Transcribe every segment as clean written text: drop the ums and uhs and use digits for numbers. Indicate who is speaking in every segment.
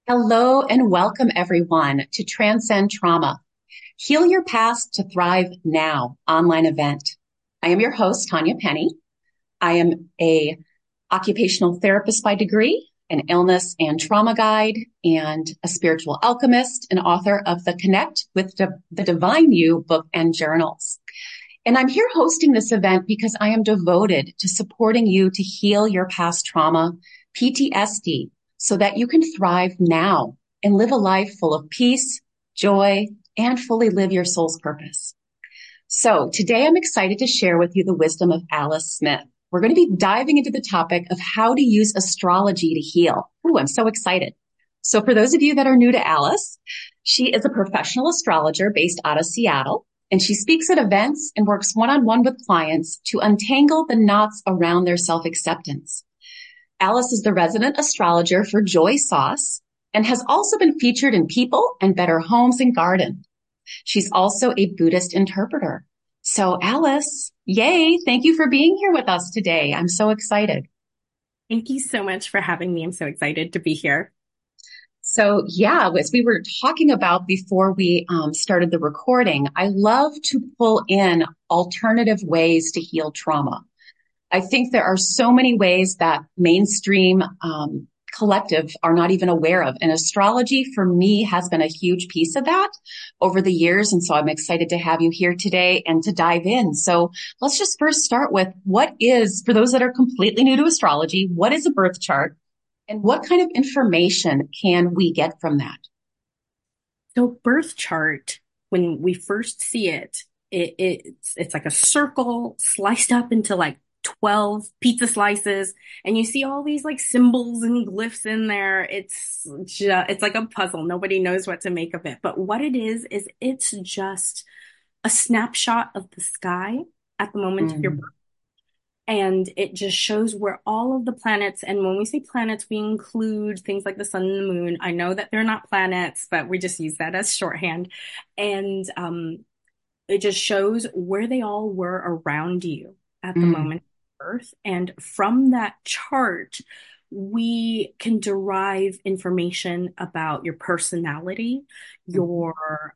Speaker 1: Hello and welcome everyone to Transcend Trauma. Heal Your Past to Thrive Now online event. I am your host, Tanya Penny. I am a occupational therapist by degree, an illness and trauma guide, and a spiritual alchemist and author of the Connect with the Divine You book and journals. And I'm here hosting this event because I am devoted to supporting you to heal your past trauma, PTSD, so that you can thrive now and live a life full of peace, joy, and fully live your soul's purpose. So today I'm excited to share with you the wisdom of Alice Smith. We're going to be diving into the topic of how to use astrology to heal. Ooh, I'm so excited. So for those of you that are new to Alice, she is a professional astrologer based out of Seattle, and she speaks at events and works one-on-one with clients to untangle the knots around their self-acceptance. Alice is the resident astrologer for Joy Sauce and has also been featured in People and Better Homes and Garden. She's also a Buddhist interpreter. So Alice, yay, thank you for being here with us today. I'm so excited.
Speaker 2: Thank you so much for having me. I'm so excited to be here.
Speaker 1: So yeah, as we were talking about before we started the recording, I love to pull in alternative ways to heal trauma. I think there are so many ways that mainstream collective are not even aware of. And astrology for me has been a huge piece of that over the years. And so I'm excited to have you here today and to dive in. So let's just first start with for those that are completely new to astrology, what is a birth chart and what kind of information can we get from that?
Speaker 2: So birth chart, when we first see it's like a circle sliced up into like 12 pizza slices, and you see all these like symbols and glyphs in there. It's like a puzzle. Nobody knows what to make of it. But what it is it's just a snapshot of the sky at the moment of your birth.
Speaker 1: Mm,
Speaker 2: And it just shows where all of the planets, and when we say planets, we include things like the sun and the moon. I know that they're not planets, but we just use that as shorthand. And it just shows where they all were around you at the
Speaker 1: mm,
Speaker 2: moment of birth. And from that chart, we can derive information about your personality,
Speaker 1: mm,
Speaker 2: your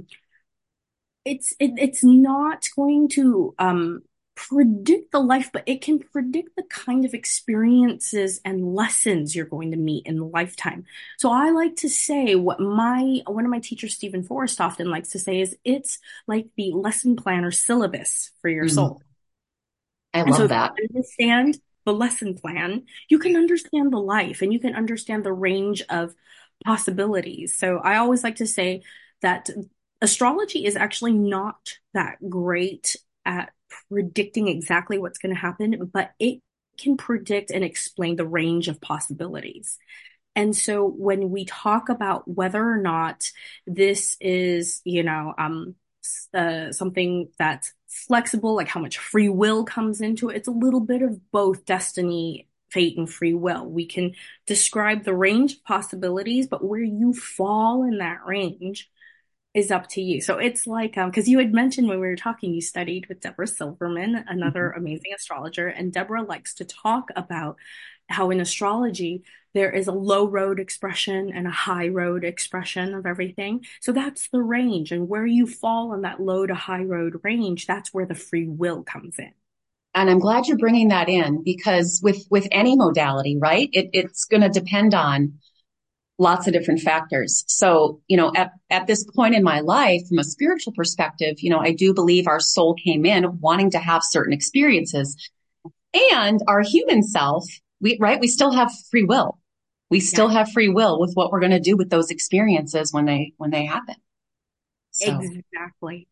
Speaker 2: it's not going to predict the life, but it can predict the kind of experiences and lessons you're going to meet in the lifetime. So I like to say what my one of my teachers, Stephen Forrest, often likes to say is it's like the lesson plan or syllabus for your
Speaker 1: mm.
Speaker 2: soul.
Speaker 1: I
Speaker 2: And so
Speaker 1: love
Speaker 2: if
Speaker 1: that.
Speaker 2: you understand the lesson plan, you can understand the life and you can understand the range of possibilities. So I always like to say that astrology is actually not that great at predicting exactly what's going to happen, but it can predict and explain the range of possibilities. And so when we talk about whether or not this is, something that's flexible, like how much free will comes into it, it's a little bit of both destiny, fate, and free will. We can describe the range of possibilities, but where you fall in that range is up to you. So it's like, because you had mentioned when we were talking, you studied with Deborah Silverman, another
Speaker 1: Mhm.
Speaker 2: amazing astrologer, and Deborah likes to talk about how in astrology there is a low road expression and a high road expression of everything. So that's the range, and where you fall on that low to high road range, that's where the free will comes in.
Speaker 1: And I'm glad you're bringing that in because with any modality, right? It's going to depend on lots of different factors. So, at this point in my life, from a spiritual perspective, I do believe our soul came in wanting to have certain experiences and our human self, we still have free will. We
Speaker 2: Yeah,
Speaker 1: still have free will with what we're going to do with those experiences when they happen. So,
Speaker 2: exactly.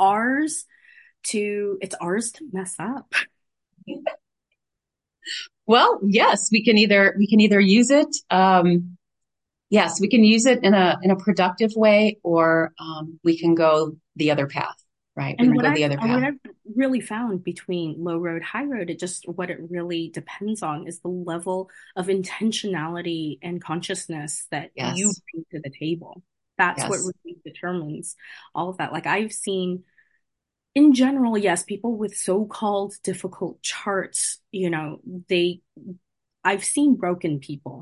Speaker 2: It's ours to mess up.
Speaker 1: well, yes, we can either use it. Yes, we can use it in a productive way, or we can go the other path, right? We
Speaker 2: And
Speaker 1: can go the other
Speaker 2: what
Speaker 1: path.
Speaker 2: I've really found between low road, high road, it just what it really depends on is the level of intentionality and consciousness that you
Speaker 1: Yes,
Speaker 2: bring to the table. That's what
Speaker 1: yes.
Speaker 2: really determines all of that. Like I've seen in general, yes, people with so-called difficult charts, they I've seen broken people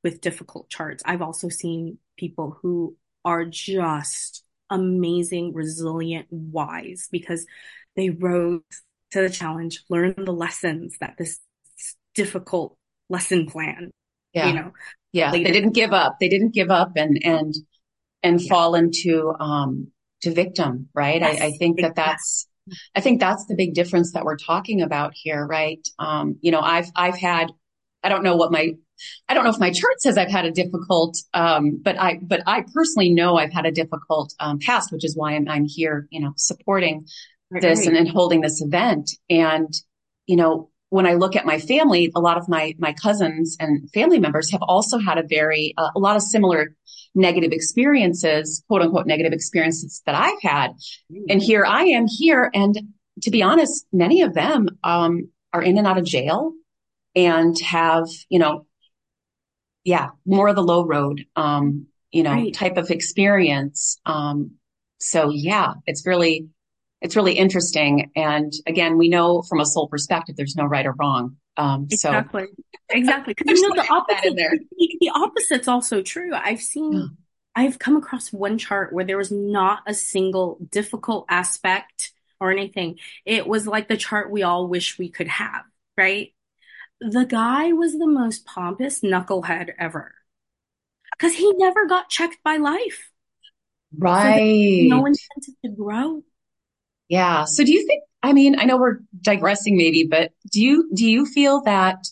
Speaker 2: with difficult charts. I've also seen people who are just amazing, resilient, wise because they rose to the challenge, learned the lessons that this difficult lesson plan, you
Speaker 1: Yeah.
Speaker 2: know,
Speaker 1: Yeah.
Speaker 2: laid
Speaker 1: They
Speaker 2: it.
Speaker 1: didn't give up. They didn't give up and
Speaker 2: Yeah.
Speaker 1: fall into, to victim, right? I
Speaker 2: Yes,
Speaker 1: think
Speaker 2: exactly.
Speaker 1: I think that's the big difference that we're talking about here, right? I've had, I don't know what I don't know if my chart says I've had a difficult, but I personally know I've had a difficult, past, which is why I'm here, supporting
Speaker 2: Right,
Speaker 1: this
Speaker 2: right.
Speaker 1: and holding this event. And, when I look at my family, a lot of my cousins and family members have also had a lot of similar negative experiences, quote unquote, negative experiences that I've had. And here I am here. And to be honest, many of them, are in and out of jail and have, yeah, more of the low road,
Speaker 2: Right.
Speaker 1: type of experience. So yeah, it's really interesting. And again, we know from a soul perspective, there's no right or wrong. So
Speaker 2: Exactly. Exactly.
Speaker 1: I
Speaker 2: Because
Speaker 1: just want
Speaker 2: the
Speaker 1: to add that in
Speaker 2: opposite,
Speaker 1: there.
Speaker 2: the opposite's also true.
Speaker 1: Yeah.
Speaker 2: I've come across one chart where there was not a single difficult aspect or anything. It was like the chart we all wish we could have, right? The guy was the most pompous knucklehead ever because he never got checked by life. So there was no
Speaker 1: Right.
Speaker 2: incentive to grow.
Speaker 1: Yeah. So do you think, I mean, I know we're digressing maybe, but do you feel that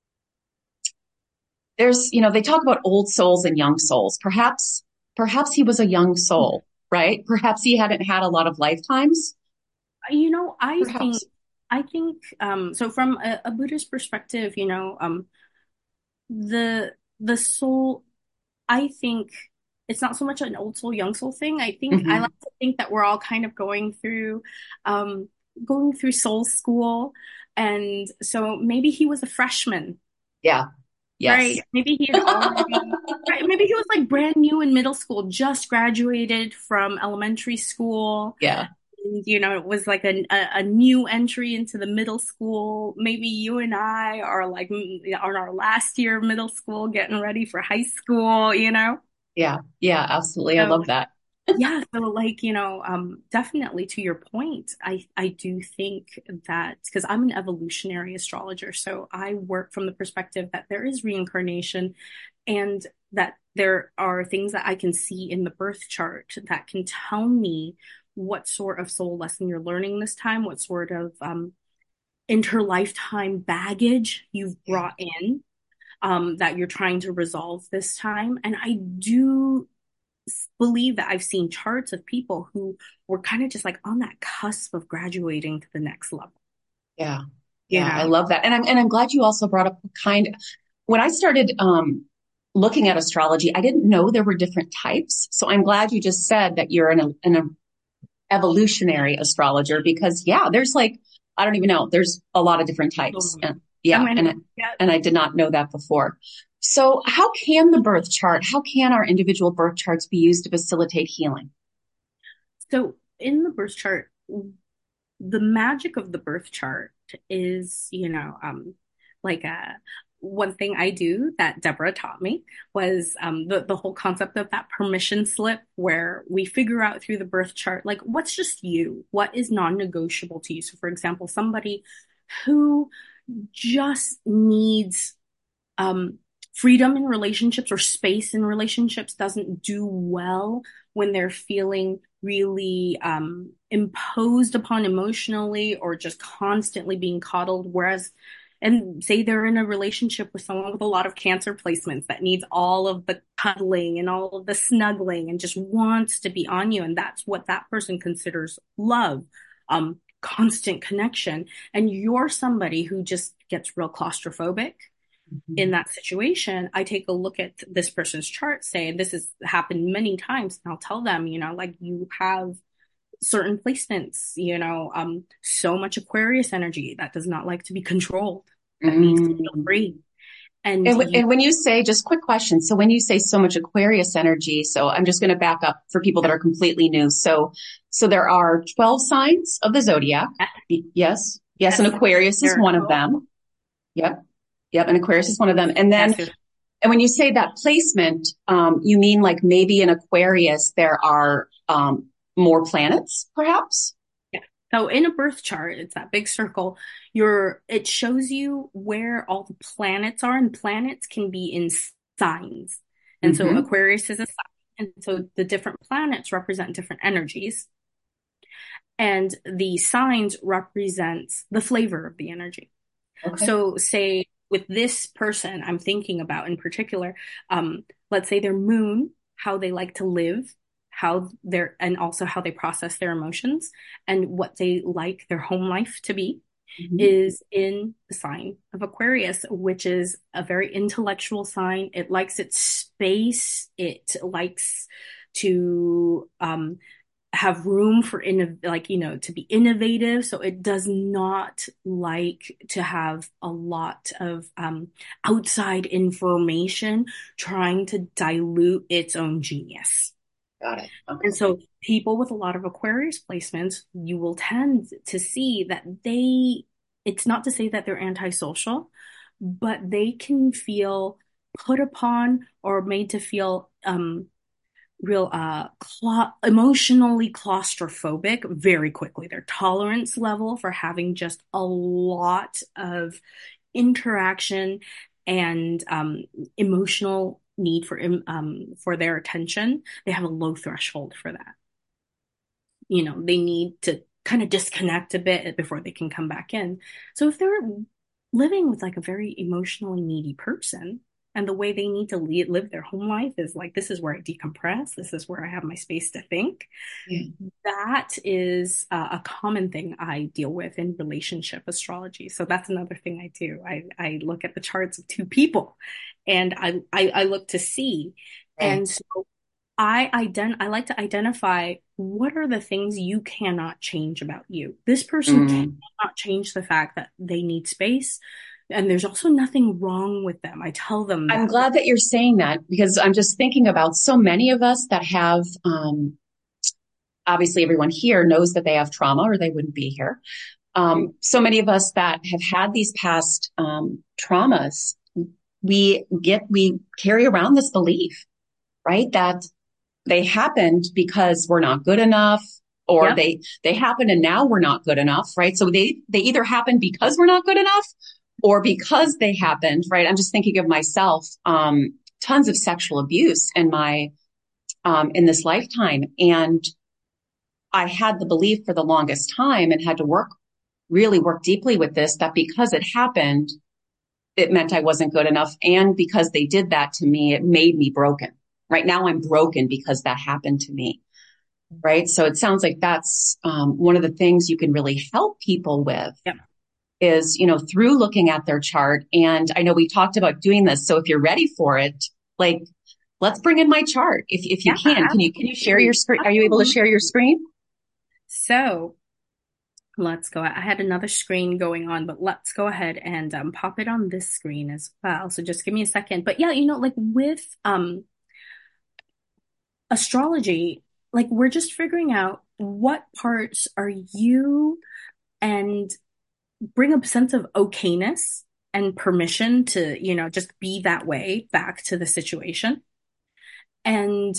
Speaker 1: they talk about old souls and young souls. Perhaps he was a young soul, right? Perhaps he hadn't had a lot of lifetimes.
Speaker 2: You know, I think,
Speaker 1: Perhaps.
Speaker 2: so from a Buddhist perspective, the soul, I think it's not so much an old soul, young soul thing. I like
Speaker 1: Hmm.
Speaker 2: to think that we're all kind of um, going through soul school. And so maybe he was a freshman,
Speaker 1: Yeah. Yes.
Speaker 2: right? Maybe he had already, right? Maybe he was like brand new in middle school, just graduated from elementary school.
Speaker 1: Yeah.
Speaker 2: And, it was like a new entry into the middle school. Maybe you and I are like on our last year of middle school, getting ready for high school.
Speaker 1: Yeah. Yeah. Absolutely. I
Speaker 2: So
Speaker 1: love that.
Speaker 2: yeah, so like, definitely to your point, I do think that because I'm an evolutionary astrologer, so I work from the perspective that there is reincarnation and that there are things that I can see in the birth chart that can tell me what sort of soul lesson you're learning this time, what sort of interlifetime baggage you've
Speaker 1: Yeah.
Speaker 2: brought in that you're trying to resolve this time. And I do believe that I've seen charts of people who were kind of just like on that cusp of graduating to the next level,
Speaker 1: Yeah.
Speaker 2: you
Speaker 1: Yeah. I
Speaker 2: know?
Speaker 1: love that. And I'm glad you also brought up when I started, looking at astrology, I didn't know there were different types. So I'm glad you just said that you're an evolutionary astrologer because yeah, there's like, I don't even know, there's a lot of different
Speaker 2: So
Speaker 1: types.
Speaker 2: many.
Speaker 1: And
Speaker 2: So
Speaker 1: yeah,
Speaker 2: many. Yeah.
Speaker 1: and I did not know that before. So how can our individual birth charts be used to facilitate healing?
Speaker 2: So in the birth chart, the magic of the birth chart is, like one thing I do that Deborah taught me was the whole concept of that permission slip where we figure out through the birth chart, like what's just you, what is non-negotiable to you. So for example, somebody who just needs um, freedom in relationships or space in relationships doesn't do well when they're feeling really imposed upon emotionally or just constantly being coddled. And say they're in a relationship with someone with a lot of cancer placements that needs all of the cuddling and all of the snuggling and just wants to be on you. And that's what that person considers love. Constant connection. And you're somebody who just gets real claustrophobic in
Speaker 1: Mhm.
Speaker 2: that situation, I take a look at this person's chart, say, this has happened many times, and I'll tell them, like you have certain placements, so much Aquarius energy that does not like to be controlled, that needs to feel
Speaker 1: Mm.
Speaker 2: free. And
Speaker 1: And when you say, just quick question. So when you say so much Aquarius energy, so I'm just going to back up for people that are completely new. So there are 12 signs of the zodiac. Yes. Yes. And
Speaker 2: yes,
Speaker 1: Aquarius is
Speaker 2: there,
Speaker 1: one of them. Yep. Yep. And Aquarius is one of them. And then
Speaker 2: yes,
Speaker 1: And when you say that placement, you mean like maybe in Aquarius, there are more planets, perhaps?
Speaker 2: Yeah. So in a birth chart, it's that big circle. It shows you where all the planets are, and planets can be in signs. And so
Speaker 1: Mm-hmm.
Speaker 2: Aquarius is a sign. And so the different planets represent different energies. And the signs represents the flavor of the energy.
Speaker 1: Okay.
Speaker 2: So say with this person I'm thinking about in particular, let's say their moon, how they like to live, and also how they process their emotions and what they like their home life to be
Speaker 1: Mm-hmm.
Speaker 2: is in the sign of Aquarius, which is a very intellectual sign. It likes its space. It likes to have room for to be innovative. So it does not like to have a lot of outside information trying to dilute its own genius.
Speaker 1: Got it.
Speaker 2: And
Speaker 1: Okay.
Speaker 2: so people with a lot of Aquarius placements, you will tend to see that it's not to say that they're antisocial, but they can feel put upon or made to feel real emotionally claustrophobic very quickly. Their tolerance level for having just a lot of interaction and emotional need for their attention, they have a low threshold for that. They need to kind of disconnect a bit before they can come back in. So if they're living with like a very emotionally needy person, and the way they need to live their home life is like, this is where I decompress, this is where I have my space to think.
Speaker 1: Yeah.
Speaker 2: That is a common thing I deal with in relationship astrology. So that's another thing I do. I look at the charts of two people, and I look to see.
Speaker 1: Right.
Speaker 2: And so I like to identify what are the things you cannot change about you. This person
Speaker 1: Mm.
Speaker 2: cannot change the fact that they need space, and there's also nothing wrong with them. I tell them
Speaker 1: I'm
Speaker 2: that.
Speaker 1: glad that you're saying that because I'm just thinking about so many of us that have, obviously everyone here knows that they have trauma or they wouldn't be here. So many of us that have had these past traumas, we carry around this belief, right? That they happened because we're not good enough, or
Speaker 2: Yep,
Speaker 1: they happen and now we're not good enough, right? So they either happen because we're not good enough or because they happened, right? I'm just thinking of myself, tons of sexual abuse in my in this lifetime, and I had the belief for the longest time and had to really work deeply with this, that because it happened, it meant I wasn't good enough. And because they did that to me, it made me broken. Right now I'm broken because that happened to me. Right. So it sounds like that's one of the things you can really help people with
Speaker 2: yep,
Speaker 1: is, through looking at their chart. And I know we talked about doing this. So if you're ready for it, like, let's bring in my chart. If you
Speaker 2: yeah,
Speaker 1: can you share your
Speaker 2: absolutely,
Speaker 1: screen? Are you able to
Speaker 2: absolutely.
Speaker 1: share your screen?
Speaker 2: So let's go. I had another screen going on, but let's go ahead and pop it on this screen as well. So just give me a second. But yeah, like with astrology, like we're just figuring out what parts are you, and bring a sense of okayness and permission to, just be that way back to the situation. And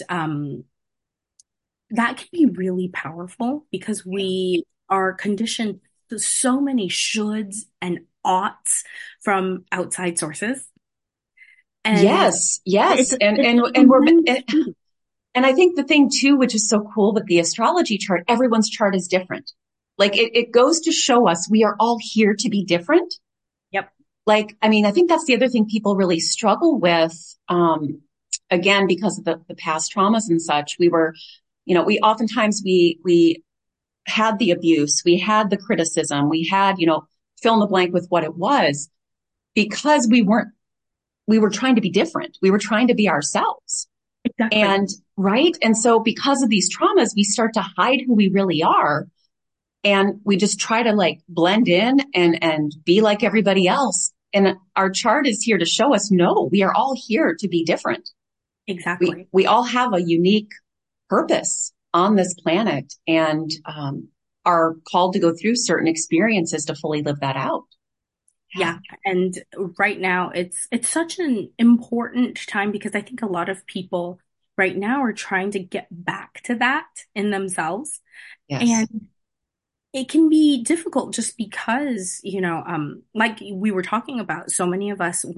Speaker 2: that can be really powerful because we are conditioned to so many shoulds and oughts from outside sources. And
Speaker 1: Yes, yes.
Speaker 2: it's
Speaker 1: And,
Speaker 2: it's
Speaker 1: and,
Speaker 2: a
Speaker 1: and we're,
Speaker 2: tremendous feat.
Speaker 1: and I think the thing too, which is so cool with the astrology chart, everyone's chart is different. Like it goes to show us we are all here to be different.
Speaker 2: Yep.
Speaker 1: Like, I mean, I think that's the other thing people really struggle with. Again, because of the past traumas and such, we oftentimes we had the abuse, we had the criticism, we had, fill in the blank with what it was because we were trying to be different. We were trying to be ourselves.
Speaker 2: Exactly.
Speaker 1: And right. And so because of these traumas, we start to hide who we really are. And we just try to like blend in and be like everybody else. And our chart is here to show us, no, we are all here to be different.
Speaker 2: Exactly.
Speaker 1: We all have a unique purpose on this planet and, are called to go through certain experiences to fully live that out. Yeah.
Speaker 2: Yeah. And right now it's such an important time because I think a lot of people right now are trying to get back to that in themselves. And
Speaker 1: Yes.
Speaker 2: it can be difficult just because, like we were talking about, so many of us,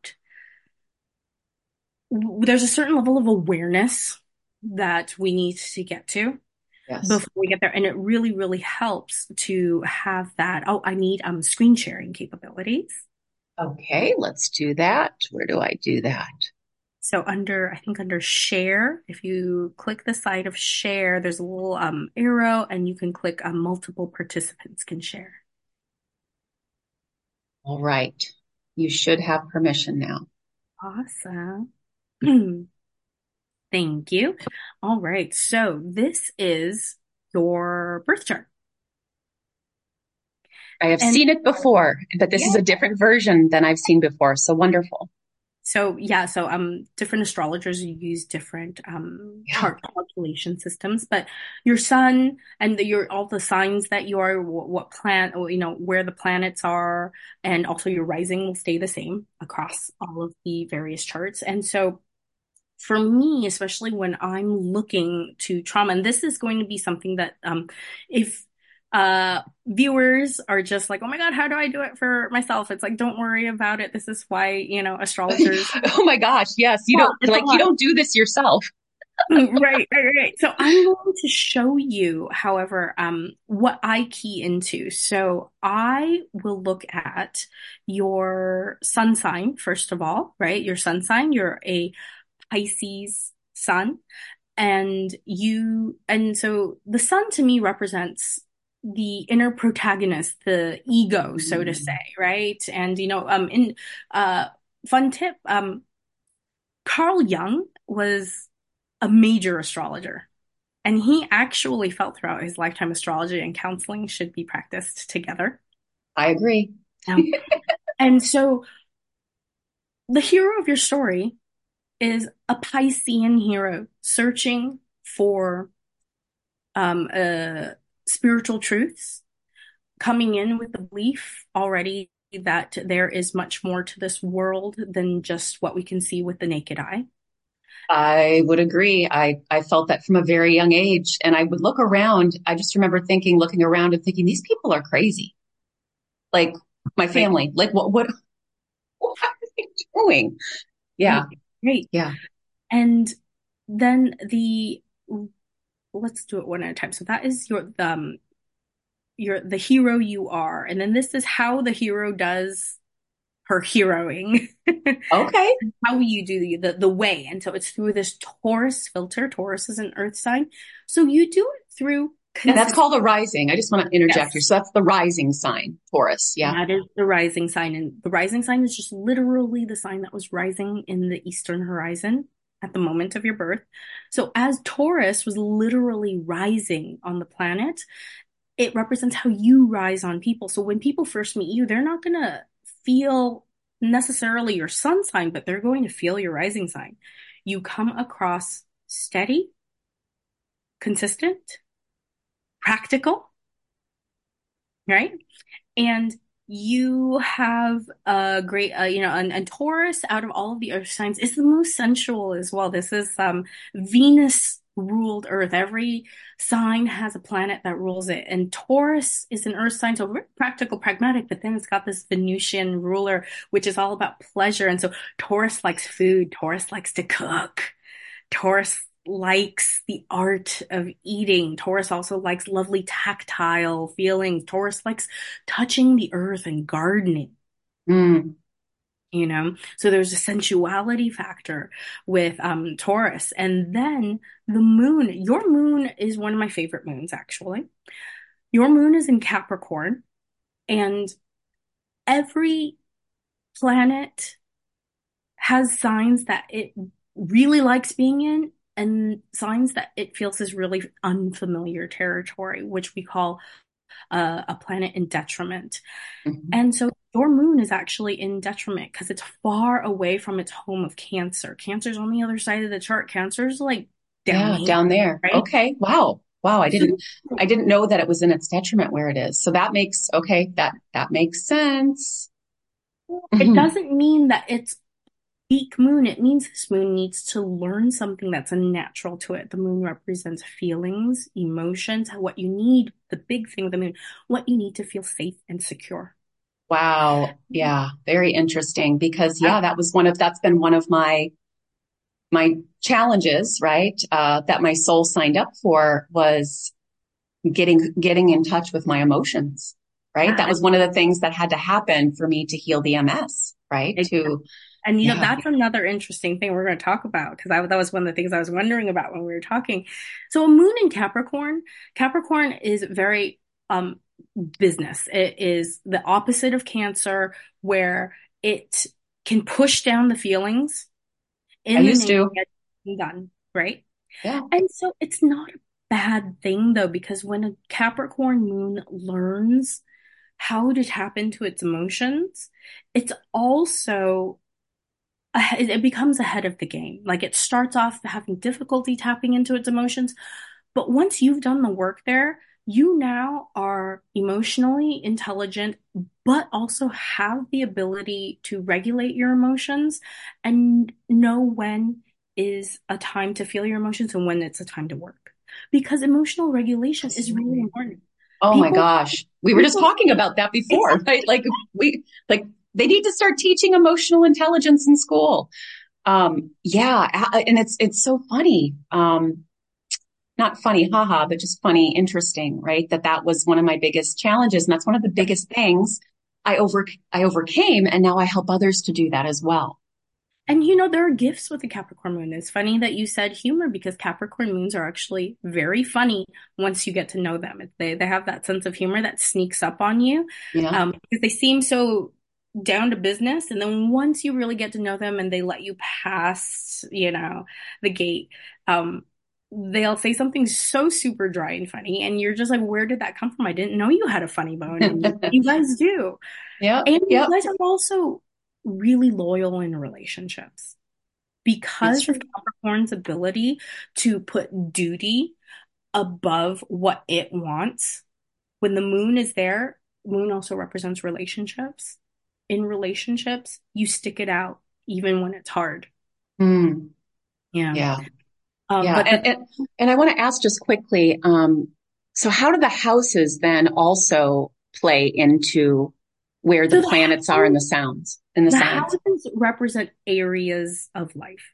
Speaker 2: there's a certain level of awareness that we need to get to
Speaker 1: Yes.
Speaker 2: before we get there. And it really, really helps to have that. Oh, I need screen sharing capabilities.
Speaker 1: Okay, let's do that. Where do I do that?
Speaker 2: So I think under share, if you click the side of share, there's a little arrow and you can click multiple participants can share.
Speaker 1: All right. You should have permission now.
Speaker 2: Awesome. Thank you. All right. So this is your birth chart.
Speaker 1: I have
Speaker 2: And
Speaker 1: seen it before, but this is
Speaker 2: yeah,
Speaker 1: a different version than I've seen before. So wonderful.
Speaker 2: different astrologers use different
Speaker 1: Yeah.
Speaker 2: chart calculation systems, but your sun and your all the signs that you are, what planet, or, where the planets are, and also your rising will stay the same across all of the various charts. And so for me, especially when I'm looking to trauma, and this is going to be something that if viewers are just like, oh my God, how do I do it for myself? It's like, don't worry about it. This is why, astrologers,
Speaker 1: Oh my gosh. Yes. You don't
Speaker 2: it's a
Speaker 1: like, you
Speaker 2: lot.
Speaker 1: don't do this yourself.
Speaker 2: Right, right, right. So I'm going to show you, however, what I key into. So I will look at your sun sign, first of all, right? Your sun sign, you're a Pisces sun. And so the sun to me represents the inner protagonist, the ego, so to say,
Speaker 1: Mm.
Speaker 2: right? And, in, fun tip, Carl Jung was a major astrologer. And he actually felt throughout his lifetime astrology and counseling should be practiced together.
Speaker 1: I agree.
Speaker 2: Um, and so the hero of your story is a Piscean hero searching for spiritual truths, coming in with the belief already that there is much more to this world than just what we can see with the naked eye.
Speaker 1: I would agree. I felt that from a very young age. And I would look around. I just remember looking around and thinking, these people are crazy. Like my
Speaker 2: Right,
Speaker 1: family, like what are they doing? Yeah.
Speaker 2: right, right.
Speaker 1: Yeah.
Speaker 2: And then let's do it one at a time. So that is the hero you are, and then this is how the hero does her heroing.
Speaker 1: Okay.
Speaker 2: How you do the way. And so it's through this Taurus filter. Taurus is an earth sign. So you do it through
Speaker 1: And that's
Speaker 2: consistent.
Speaker 1: called a rising. I just want to interject here.
Speaker 2: Yes,
Speaker 1: So that's the rising sign, Taurus. Yeah.
Speaker 2: that is the rising sign. And the rising sign is just literally the sign that was rising in the eastern horizon at the moment of your birth. So as Taurus was literally rising on the planet, it represents how you rise on people. So when people first meet you, they're not going to feel necessarily your sun sign, but they're going to feel your rising sign. You come across steady, consistent, practical, right? And you have a great, and Taurus out of all of the earth signs is the most sensual as well. This is Venus ruled Earth. Every sign has a planet that rules it, and Taurus is an Earth sign, so very practical, pragmatic. But then it's got this Venusian ruler, which is all about pleasure. And so Taurus likes food. Taurus likes to cook. Taurus likes the art of eating. Taurus also likes lovely tactile feelings. Taurus likes touching the earth and gardening,
Speaker 1: Mm.
Speaker 2: So there's a sensuality factor with Taurus. And then the moon, your moon is one of my favorite moons, actually. Your moon is in Capricorn, and every planet has signs that it really likes being in and signs that it feels is really unfamiliar territory, which we call a planet in detriment.
Speaker 1: Mhm.
Speaker 2: And so your moon is actually in detriment because it's far away from its home of Cancer. Cancer's on the other side of the chart. Cancer's like down
Speaker 1: Yeah.
Speaker 2: here,
Speaker 1: Down there.
Speaker 2: right?
Speaker 1: Okay. Wow. Wow.
Speaker 2: So
Speaker 1: I didn't know that it was in its detriment where it is. So that makes, okay. That makes sense.
Speaker 2: It
Speaker 1: Mhm.
Speaker 2: doesn't mean that it's peak moon. It means this moon needs to learn something that's natural to it. The moon represents feelings, emotions, what you need, the big thing with the moon, what you need to feel safe and secure.
Speaker 1: Wow. Yeah. Very interesting because
Speaker 2: Yep.
Speaker 1: yeah, that's been one of my challenges, right? That my soul signed up for was getting in touch with my emotions, right? That
Speaker 2: Yeah.
Speaker 1: was one of the things that had to happen for me to heal the MS, right?
Speaker 2: And,
Speaker 1: To,
Speaker 2: and
Speaker 1: yeah,
Speaker 2: that's another interesting thing we're going to talk about because that was one of the things I was wondering about when we were talking. So a moon in Capricorn, Capricorn is very um business. It is the opposite of Cancer, where it can push down the feelings
Speaker 1: I
Speaker 2: in the
Speaker 1: used
Speaker 2: name of
Speaker 1: to.
Speaker 2: getting done, right?
Speaker 1: Yeah.
Speaker 2: And so it's not a bad thing though, because when a Capricorn moon learns how to tap into its emotions, it's also it becomes ahead of the game. Like it starts off having difficulty tapping into its emotions, but once you've done the work there, you now are emotionally intelligent, but also have the ability to regulate your emotions and know when is a time to feel your emotions and when it's a time to work. Because emotional regulation is really
Speaker 1: Absolutely.
Speaker 2: important.
Speaker 1: Oh my
Speaker 2: People,
Speaker 1: gosh. We were just
Speaker 2: people
Speaker 1: talking
Speaker 2: think
Speaker 1: about that before,
Speaker 2: exactly.
Speaker 1: right? Like they need to start teaching emotional intelligence in school. Yeah. And it's so funny. Not funny, haha, but just funny, interesting, right? That was one of my biggest challenges. And that's one of the biggest things I overcame. And now I help others to do that as well.
Speaker 2: And there are gifts with the Capricorn moon. It's funny that you said humor because Capricorn moons are actually very funny once you get to know them. They have that sense of humor that sneaks up on you
Speaker 1: Yeah.
Speaker 2: because they seem so down to business. And then once you really get to know them and they let you pass, the gate, they'll say something so super dry and funny. And you're just like, where did that come from? I didn't know you had a funny bone. And you guys do.
Speaker 1: Yep.
Speaker 2: And you
Speaker 1: Yep.
Speaker 2: guys are also really loyal in relationships
Speaker 1: It's
Speaker 2: because of
Speaker 1: true.
Speaker 2: Capricorn's ability to put duty above what it wants. When the moon is there, moon also represents relationships. In relationships, you stick it out even when it's hard.
Speaker 1: Mm,
Speaker 2: Yeah.
Speaker 1: yeah. Yeah.
Speaker 2: But the
Speaker 1: And I want to ask just quickly, so how do the houses then also play into where the
Speaker 2: so
Speaker 1: planets are in the
Speaker 2: the
Speaker 1: signs?
Speaker 2: houses represent areas of life.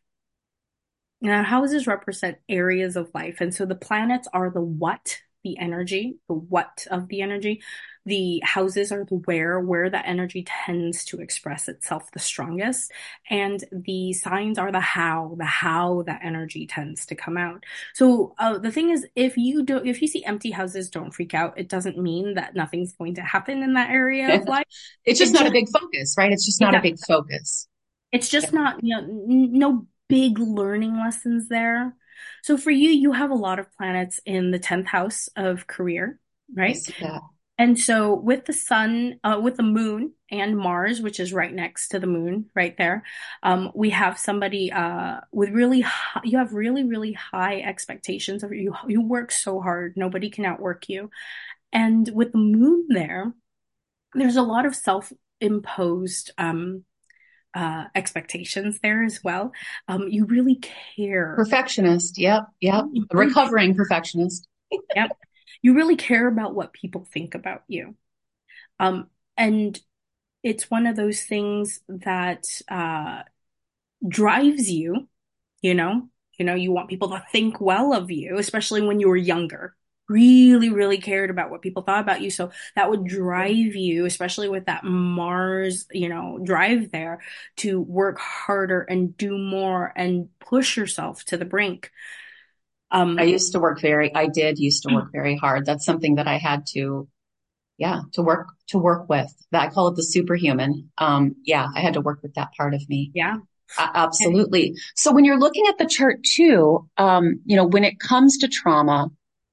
Speaker 2: Now, houses represent areas of life. And so the planets are the energy, the what of the energy. The houses are the where that energy tends to express itself the strongest. And the signs are the how that energy tends to come out. So the thing is, if you see empty houses, don't freak out. It doesn't mean that nothing's going to happen in that area of life.
Speaker 1: It's just
Speaker 2: It
Speaker 1: not a
Speaker 2: just,
Speaker 1: big focus, right? It's just not a
Speaker 2: exactly.
Speaker 1: big focus.
Speaker 2: It's
Speaker 1: Yeah.
Speaker 2: just not, no big learning lessons there. So for you, you have a lot of planets in the 10th house of career,
Speaker 1: I
Speaker 2: right?
Speaker 1: see that.
Speaker 2: And so with the sun, with the moon and Mars, which is right next to the moon, right there, we have somebody with you have really, really high expectations of you. You work so hard, nobody can outwork you. And with the moon there, there's a lot of self-imposed expectations there as well. You really care.
Speaker 1: Perfectionist. Yep. Yep.
Speaker 2: You
Speaker 1: A
Speaker 2: really care.
Speaker 1: recovering perfectionist.
Speaker 2: Yep. You really care about what people think about you. And it's one of those things that drives you, you know, you want people to think well of you, especially when you were younger. Really, really cared about what people thought about you. So that would drive you, especially with that Mars, drive there to work harder and do more and push yourself to the brink. Um,
Speaker 1: I did used to work very hard. That's something that I had to, yeah, to work with. I call it the superhuman. Yeah, I had to work with that part of me.
Speaker 2: yeah.
Speaker 1: Absolutely. So when you're looking at the chart too, when it comes to trauma,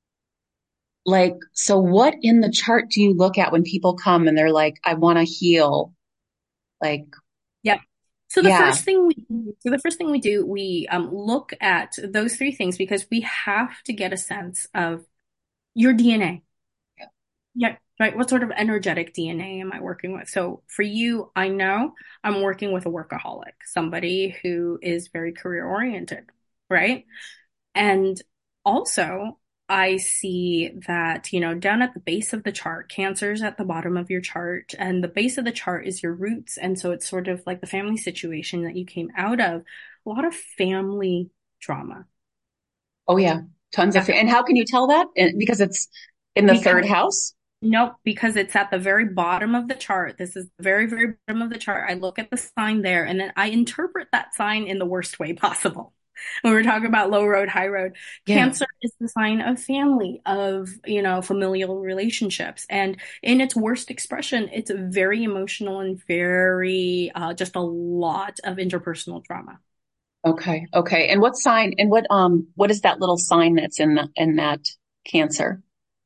Speaker 1: like, so what in the chart do you look at when people come and they're like, I want to heal? Like,
Speaker 2: Yep. So
Speaker 1: yeah,
Speaker 2: the first thing we do, we look at those three things because we have to get a sense of your DNA. Yeah. right? What sort of energetic DNA am I working with? So for you, I know I'm working with a workaholic, somebody who is very career oriented, right? And also, I see that, down at the base of the chart, Cancer's at the bottom of your chart, and the base of the chart is your roots. And so it's sort of like the family situation that you came out of, a lot of family drama.
Speaker 1: Oh yeah, tons of.
Speaker 2: Yeah.
Speaker 1: And how can you tell that? Because it's in the third
Speaker 2: Because
Speaker 1: house.
Speaker 2: Nope, because it's at the very bottom of the chart. This is the very, very bottom of the chart. I look at the sign there and then I interpret that sign in the worst way possible. When we're talking about low road, high road,
Speaker 1: Yeah.
Speaker 2: Cancer is the sign of family, of, familial relationships. And in its worst expression, it's very emotional and very, just a lot of interpersonal drama.
Speaker 1: Okay. Okay. And what sign? And what is that little sign that's in that Cancer?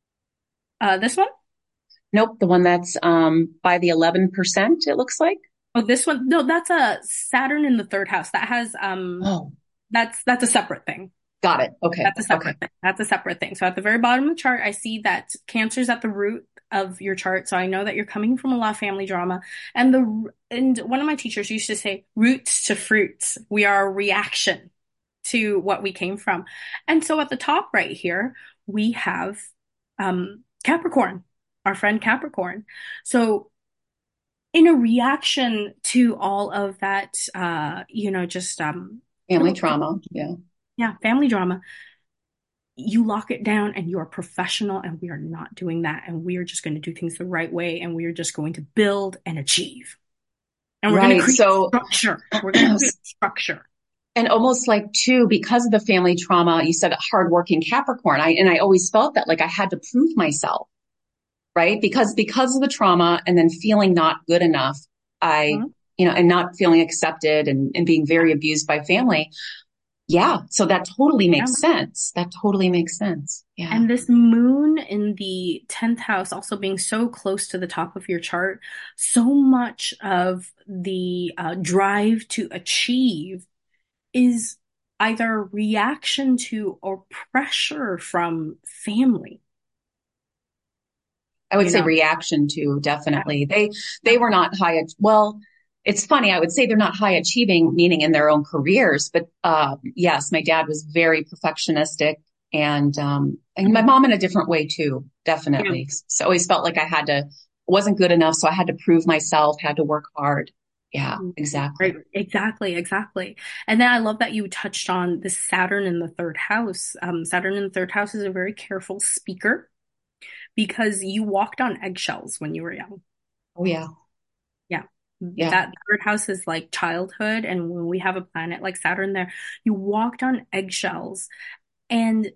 Speaker 2: This one?
Speaker 1: Nope, the one that's by the 11%. It looks like.
Speaker 2: Oh, this one? No, that's a Saturn in the third house. That has,
Speaker 1: Oh,
Speaker 2: that's a separate thing.
Speaker 1: got it. Okay.
Speaker 2: That's a
Speaker 1: Okay.
Speaker 2: separate thing. That's a separate thing. So at the very bottom of the chart, I see that Cancer's at the root of your chart. So I know that you're coming from a lot of family drama. And one of my teachers used to say, roots to fruits. We are a reaction to what we came from. And so at the top right here, we have Capricorn, our friend Capricorn. So in a reaction to all of that, just
Speaker 1: Family trauma. Yeah.
Speaker 2: yeah, family drama, you lock it down and you're a professional, and we are not doing that. And we are just going to do things the right way. And we are just going to build and achieve. And we're going to
Speaker 1: Right.
Speaker 2: create
Speaker 1: So,
Speaker 2: structure. We're going to create structure.
Speaker 1: and almost like too, because of the family trauma, you said hardworking Capricorn. I always felt that like I had to prove myself, right? Because of the trauma and then feeling not good enough,
Speaker 2: Mhm.
Speaker 1: and not feeling accepted and being very abused by family. Yeah. So that totally
Speaker 2: Yeah.
Speaker 1: makes sense. That totally makes sense. Yeah.
Speaker 2: And this moon in the 10th house also being so close to the top of your chart, so much of the drive to achieve is either reaction to or pressure from family,
Speaker 1: I would
Speaker 2: you
Speaker 1: say
Speaker 2: know.
Speaker 1: reaction to
Speaker 2: Yeah.
Speaker 1: definitely. They
Speaker 2: Yeah.
Speaker 1: were not well, it's funny. I would say they're not high achieving, meaning in their own careers, but yes, my dad was very perfectionistic and my
Speaker 2: Mhm.
Speaker 1: mom in a different way too,
Speaker 2: Yeah.
Speaker 1: definitely. So I always felt like wasn't good enough, so I had to prove myself, had to work hard. Yeah,
Speaker 2: Right,
Speaker 1: exactly.
Speaker 2: exactly, exactly. And then I love that you touched on the Saturn in the third house. Saturn in the third house is a very careful speaker because you walked on eggshells when you were young.
Speaker 1: Oh yeah.
Speaker 2: Yeah.
Speaker 1: Yeah.
Speaker 2: That third house is like childhood. And when we have a planet like Saturn there, you walked on eggshells. And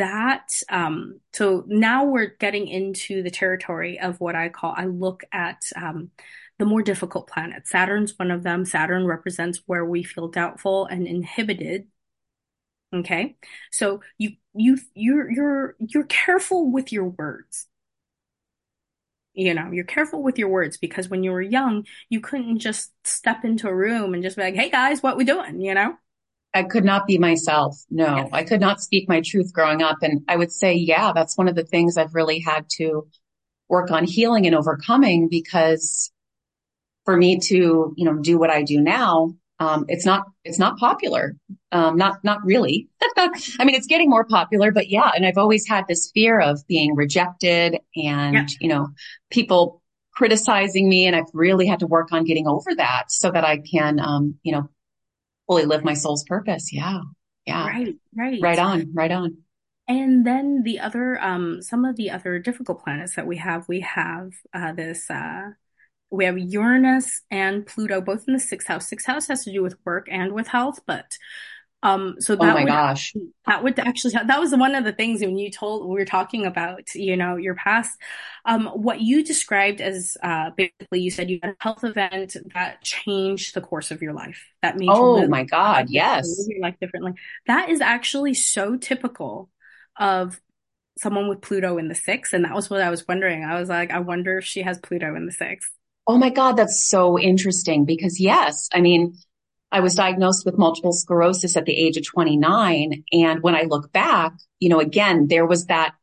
Speaker 2: so now we're getting into the territory of what I look at the more difficult planets. Saturn's one of them. Saturn represents where we feel doubtful and inhibited. Okay. So you're careful with your words. You're careful with your words because when you were young, you couldn't just step into a room and just be like, "Hey guys, what we doing?"
Speaker 1: I could not be myself. No, I
Speaker 2: Yes.
Speaker 1: could not speak my truth growing up. And I would say, yeah, that's one of the things I've really had to work on healing and overcoming because for me to, do what I do now, it's not popular. Not really. I mean, it's getting more popular, but yeah. And I've always had this fear of being rejected
Speaker 2: Yeah.
Speaker 1: and, people criticizing me. And I've really had to work on getting over that so that I can, fully live my soul's purpose. Yeah. Yeah.
Speaker 2: Right,
Speaker 1: Right
Speaker 2: right.
Speaker 1: on. Right on.
Speaker 2: And then some of the other difficult planets that we have we have Uranus and Pluto, both in the sixth house. Sixth house has to do with work and with health, but so
Speaker 1: Oh my gosh.
Speaker 2: that would actually that was one of the things when we were talking about, your past. What you described as basically you said you had a health event that changed the course of your life, that made you
Speaker 1: Oh
Speaker 2: live
Speaker 1: my God.
Speaker 2: live
Speaker 1: Yes.
Speaker 2: your life differently. That is actually so typical of someone with Pluto in the sixth, and that was what I was wondering. I was like, I wonder if she has Pluto in the sixth.
Speaker 1: Oh my God. That's so interesting because yes, I mean, I was diagnosed with multiple sclerosis at the age of 29. And when I look back, again, there was that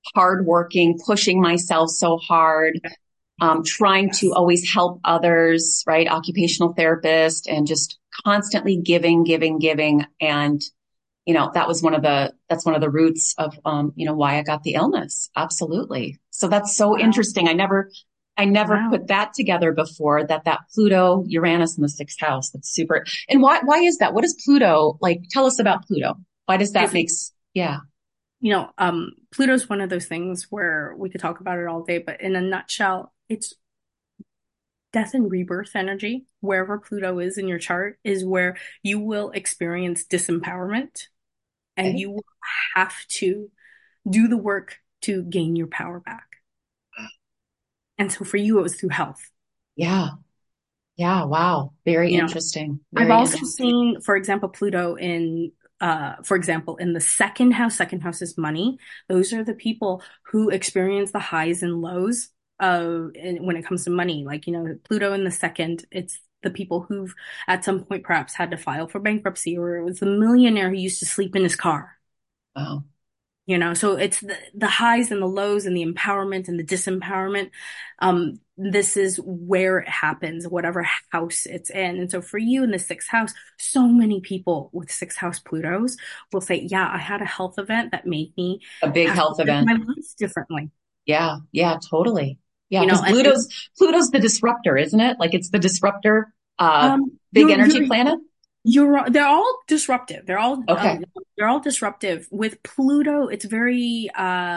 Speaker 1: hardworking, pushing myself so hard, trying to
Speaker 2: Yes.
Speaker 1: always help others, right? Occupational therapist and just constantly giving, giving, giving. And, that's one of the roots of, why I got the illness. Absolutely. So that's so
Speaker 2: Wow.
Speaker 1: interesting. I never
Speaker 2: Wow.
Speaker 1: put that together before that Pluto, Uranus in the sixth house. That's super. And why is that? What is Pluto like? Tell us about Pluto. Why does that
Speaker 2: It's,
Speaker 1: makes, yeah.
Speaker 2: Pluto's one of those things where we could talk about it all day, but in a nutshell, it's death and rebirth energy. Wherever Pluto is in your chart is where you will experience disempowerment and
Speaker 1: Okay.
Speaker 2: you will have to do the work to gain your power back. And so for you, it was through health.
Speaker 1: Yeah. Yeah. Wow. Very
Speaker 2: You know,
Speaker 1: interesting.
Speaker 2: I've
Speaker 1: Very
Speaker 2: also
Speaker 1: interesting.
Speaker 2: seen, for example, Pluto for example, in the second house is money. Those are the people who experience the highs and lows when it comes to money. Like, Pluto in the second, it's the people who've at some point perhaps had to file for bankruptcy, or it was the millionaire who used to sleep in his car.
Speaker 1: Wow.
Speaker 2: So it's the highs and the lows and the empowerment and the disempowerment. This is where it happens, whatever house it's in. And so for you in the sixth house, so many people with sixth house Plutos will say, yeah, I had a health event that made me
Speaker 1: A big
Speaker 2: have to
Speaker 1: health
Speaker 2: live
Speaker 1: event.
Speaker 2: my life differently.
Speaker 1: Yeah. Yeah. Totally. Yeah. Because
Speaker 2: And
Speaker 1: Pluto's the disruptor, isn't it? Like it's the disruptor, big
Speaker 2: you're,
Speaker 1: energy
Speaker 2: you're,
Speaker 1: planet.
Speaker 2: they're all disruptive.
Speaker 1: Okay.
Speaker 2: They're all disruptive. With Pluto, it's very,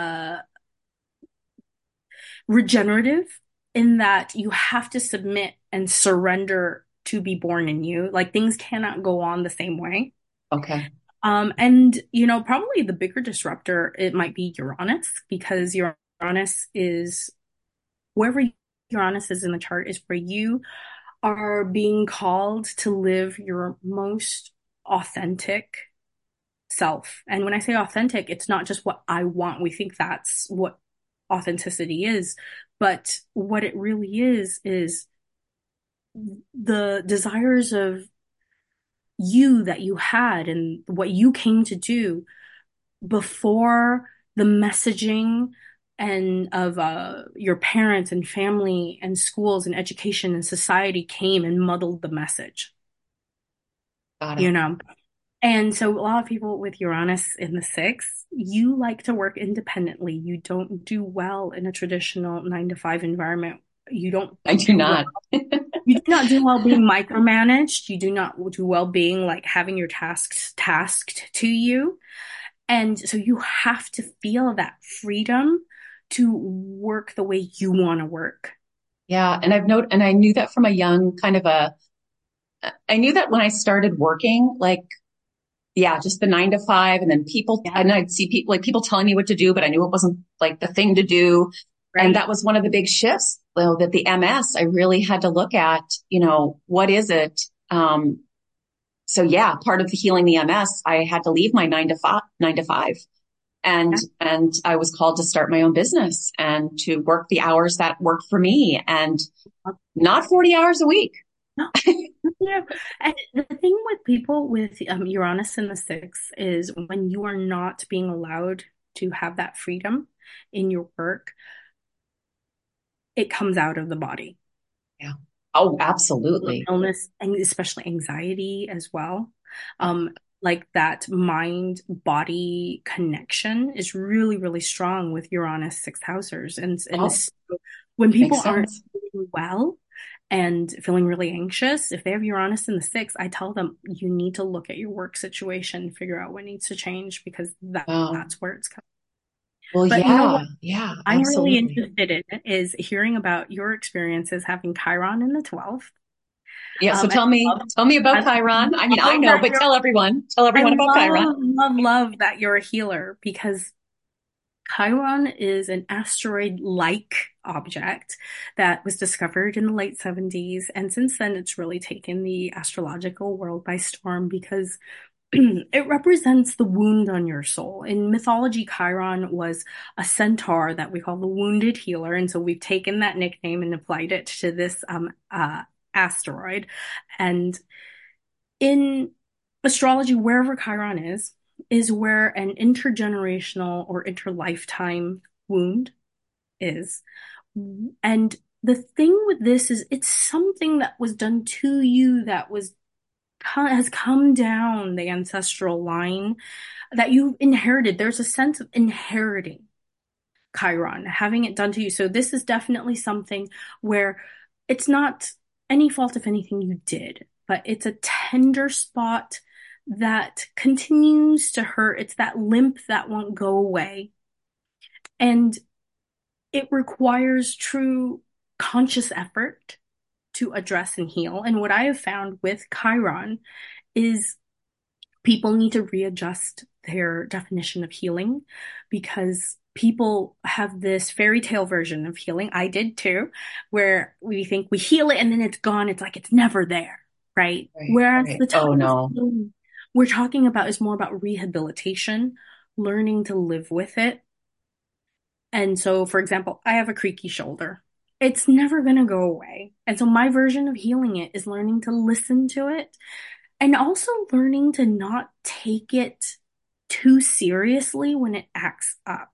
Speaker 2: regenerative in that you have to submit and surrender to be born in you. Like things cannot go on the same way.
Speaker 1: Okay.
Speaker 2: And probably the bigger disruptor, it might be Uranus, because Uranus is wherever Uranus is in the chart is where you are being called to live your most authentic self. And when I say authentic, it's not just what I want. We think that's what authenticity is, but what it really is the desires of you that you had and what you came to do before the messaging and of your parents and family and schools and education and society came and muddled the message,
Speaker 1: Got it.
Speaker 2: you know? And so a lot of people with Uranus in the sixth, you like to work independently. You don't do well in a traditional 9 to 5 environment. You don't
Speaker 1: I do
Speaker 2: do well.
Speaker 1: not.
Speaker 2: You do not do well being micromanaged. You do not do well being like having your tasks tasked to you. And so you have to feel that freedom to work the way you want to work.
Speaker 1: Yeah. And I knew that from a young I knew that when I started working, like, yeah, just the 9 to 5 and then
Speaker 2: Yeah.
Speaker 1: and I'd see people telling me what to do, but I knew it wasn't like the thing to do. And
Speaker 2: Right.
Speaker 1: that was one of the big shifts, though, that the MS, I really had to look at, what is it? So yeah, part of the healing the MS, I had to leave my 9 to 5.
Speaker 2: Yeah.
Speaker 1: And I was called to start my own business and to work the hours that work for me and not 40 hours a week.
Speaker 2: No. Yeah. And the thing with people with Uranus in the sixth is when you are not being allowed to have that freedom in your work, it comes out of the body.
Speaker 1: Yeah. Oh, absolutely.
Speaker 2: Illness, and especially anxiety as well. Um, like that mind body connection is really, really strong with Uranus sixth housers. And
Speaker 1: Oh,
Speaker 2: so when people
Speaker 1: makes
Speaker 2: aren't
Speaker 1: sense.
Speaker 2: doing well and feeling really anxious, if they have Uranus in the sixth, I tell them you need to look at your work situation, figure out what needs to change because
Speaker 1: Wow.
Speaker 2: that's where it's coming.
Speaker 1: Well,
Speaker 2: But you know what
Speaker 1: yeah, yeah,
Speaker 2: I'm really
Speaker 1: absolutely.
Speaker 2: interested in is hearing about your experiences having Chiron in the 12th.
Speaker 1: Yeah. So
Speaker 2: And
Speaker 1: tell me
Speaker 2: I
Speaker 1: about Chiron. I mean, I
Speaker 2: love
Speaker 1: know,
Speaker 2: that
Speaker 1: but tell
Speaker 2: I
Speaker 1: everyone about Chiron.
Speaker 2: love that you're a healer because Chiron is an asteroid-like object that was discovered in the late 70s. And since then, it's really taken the astrological world by storm because it represents the wound on your soul. In mythology, Chiron was a centaur that we call the wounded healer. And so we've taken that nickname and applied it to this asteroid. And in astrology, wherever Chiron is where an intergenerational or interlifetime wound is. And the thing with this is it's something that was done to you that has come down the ancestral line that you inherited. There's a sense of inheriting Chiron, having it done to you. So this is definitely something where it's not any fault, if anything, you did, but it's a tender spot that continues to hurt. It's that limp that won't go away. And it requires true conscious effort to address and heal. And what I have found with Chiron is people need to readjust their definition of healing because people have this fairy tale version of healing. I did too, where we think we heal it and then it's gone. It's like it's never there, right? Whereas
Speaker 1: Right.
Speaker 2: the
Speaker 1: Oh,
Speaker 2: type of
Speaker 1: no.
Speaker 2: healing we're talking about is more about rehabilitation, learning to live with it. And so, for example, I have a creaky shoulder. It's never going to go away. And so my version of healing it is learning to listen to it and also learning to not take it too seriously when it acts up.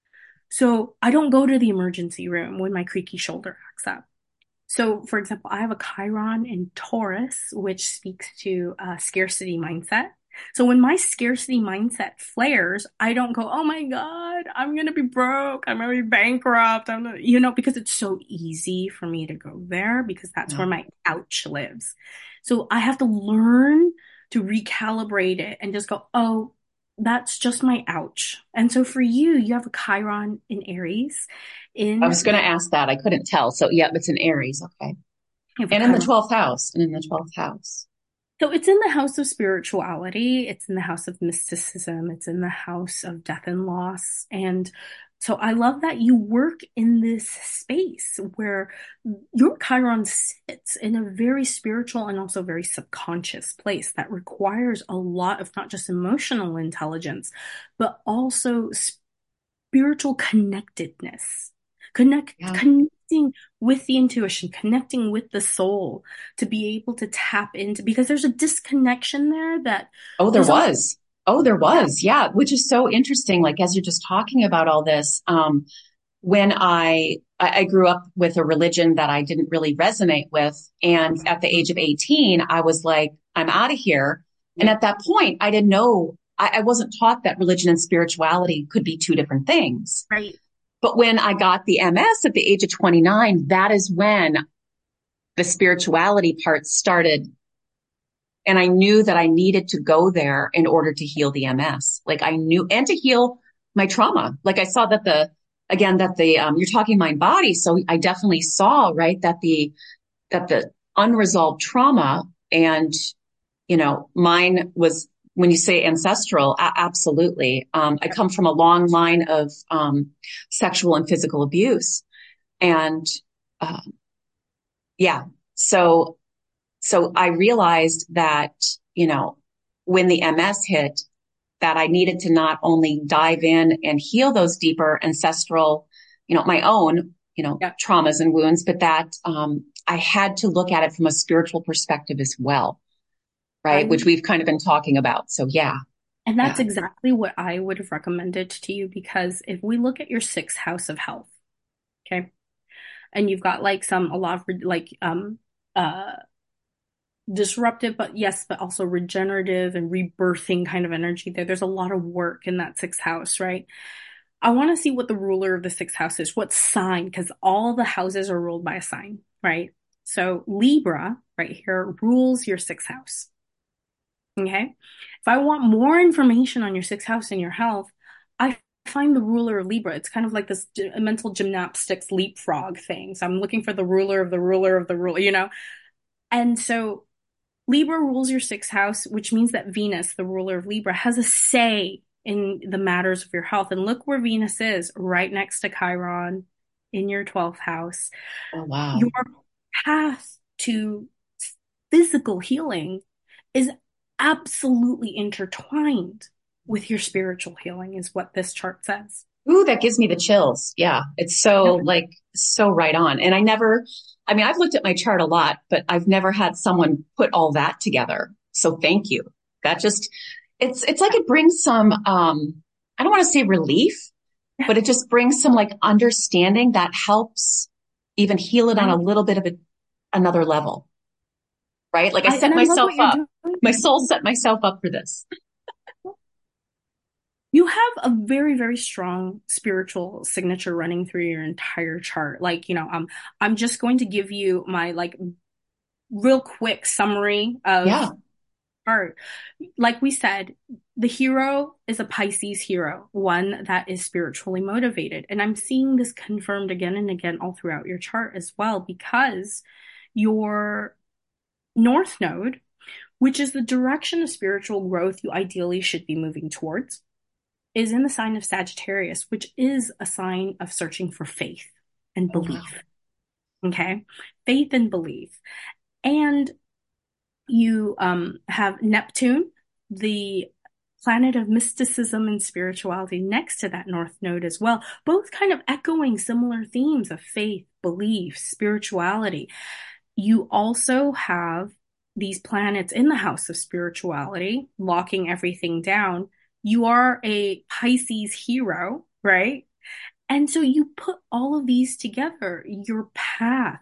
Speaker 2: So I don't go to the emergency room when my creaky shoulder acts up. So, for example, I have a Chiron in Taurus, which speaks to a scarcity mindset. So when my scarcity mindset flares, I don't go, "Oh my God, I'm gonna be broke. I'm gonna be bankrupt." Because it's so easy for me to go there because that's where
Speaker 1: No.
Speaker 2: my ouch lives. So I have to learn to recalibrate it and just go, "Oh, that's just my ouch." And so for you, you have a Chiron in Aries
Speaker 1: I was
Speaker 2: in
Speaker 1: going to ask that. I couldn't tell. So yeah, it's in Aries. Okay.
Speaker 2: you have a
Speaker 1: And in the
Speaker 2: Chiron.
Speaker 1: 12th house. And in the 12th house.
Speaker 2: So it's in the house of spirituality, it's in the house of mysticism, it's in the house of death and loss. And so I love that you work in this space where your Chiron sits in a very spiritual and also very subconscious place that requires a lot of not just emotional intelligence, but also spiritual connectedness.
Speaker 1: Yeah.
Speaker 2: Connecting with the intuition, connecting with the soul to be able to tap into, because there's a disconnection there that
Speaker 1: Oh, there
Speaker 2: is all,
Speaker 1: was. Oh, there
Speaker 2: yeah,
Speaker 1: was. Yeah. Which is so interesting. Like, as you're just talking about all this, when I grew up with a religion that I didn't really resonate with. And at the age of 18, I was like, I'm out of here. And
Speaker 2: yeah,
Speaker 1: at that point, I didn't know, I wasn't taught that religion and spirituality could be two different things.
Speaker 2: right.
Speaker 1: But when I got the MS at the age of 29, that is when the spirituality part started. And I knew that I needed to go there in order to heal the MS. Like I knew, and to heal my trauma. Like I saw that you're talking mind body. So I definitely saw, right, that the unresolved trauma and, mine was, when you say ancestral, absolutely. I come from a long line of, sexual and physical abuse. And, um, yeah, so I realized that, when the MS hit, that I needed to not only dive in and heal those deeper ancestral, my own,
Speaker 2: Yeah.
Speaker 1: traumas and wounds, but that I had to look at it from a spiritual perspective as well, right? Which
Speaker 2: I,
Speaker 1: we've kind of been talking about. So yeah,
Speaker 2: and that's
Speaker 1: yeah.
Speaker 2: exactly what I would have recommended to you because if we look at your sixth house of health, okay, and you've got like a lot of uh, disruptive, but yes, but also regenerative and rebirthing kind of energy there. There's a lot of work in that sixth house, right? I want to see what the ruler of the sixth house is, what sign, because all the houses are ruled by a sign, right? So Libra right here rules your sixth house. Okay. If I want more information on your sixth house and your health, I find the ruler of Libra. It's kind of like this mental gymnastics leapfrog thing. So I'm looking for the ruler of the ruler of the ruler. And so Libra rules your sixth house, which means that Venus, the ruler of Libra, has a say in the matters of your health. And look where Venus is, right next to Chiron in your 12th house.
Speaker 1: Oh, wow.
Speaker 2: Your path to physical healing is absolutely intertwined with your spiritual healing, is what this chart says.
Speaker 1: Ooh, that gives me the chills. Yeah. It's so right on. And I've looked at my chart a lot, but I've never had someone put all that together. So thank you. That just, it's like it brings some, I don't want to say relief,
Speaker 2: Yeah,
Speaker 1: but it just brings some like understanding that helps even heal it on a
Speaker 2: right.
Speaker 1: little bit of another level, right? Like I
Speaker 2: And
Speaker 1: set
Speaker 2: I love
Speaker 1: myself
Speaker 2: what you're
Speaker 1: up.
Speaker 2: doing.
Speaker 1: My soul set myself up for this.
Speaker 2: You have a very, very strong spiritual signature running through your entire chart. Like, I'm just going to give you my like real quick summary of
Speaker 1: Yeah.
Speaker 2: art. Like we said, the hero is a Pisces hero, one that is spiritually motivated. And I'm seeing this confirmed again and again all throughout your chart as well, because your North Node, which is the direction of spiritual growth you ideally should be moving towards, is in the sign of Sagittarius, which is a sign of searching for faith and
Speaker 1: Oh, wow.
Speaker 2: belief. Okay. Faith and belief. And you have Neptune, the planet of mysticism and spirituality, next to that North Node as well, both kind of echoing similar themes of faith, belief, spirituality. You also have these planets in the house of spirituality, locking everything down. You are a Pisces hero, right? And so you put all of these together, your path,